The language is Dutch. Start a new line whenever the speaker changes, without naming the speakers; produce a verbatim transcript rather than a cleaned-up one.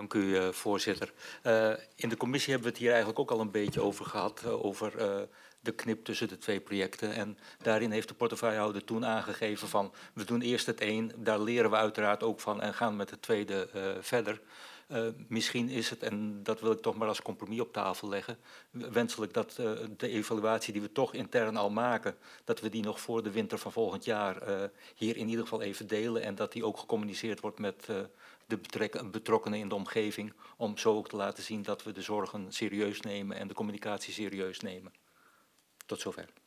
Dank u, uh, voorzitter. Uh, in de commissie hebben we het hier eigenlijk ook al een beetje over gehad, uh, over uh, de knip tussen de twee projecten. En daarin heeft de portefeuillehouder toen aangegeven van, we doen eerst het een, daar leren we uiteraard ook van en gaan met het tweede uh, verder. Uh, misschien is het, en dat wil ik toch maar als compromis op tafel leggen, wenselijk dat uh, de evaluatie die we toch intern al maken, dat we die nog voor de winter van volgend jaar uh, hier in ieder geval even delen en dat die ook gecommuniceerd wordt met uh, de betrokkenen in de omgeving, om zo ook te laten zien dat we de zorgen serieus nemen en de communicatie serieus nemen. Tot zover.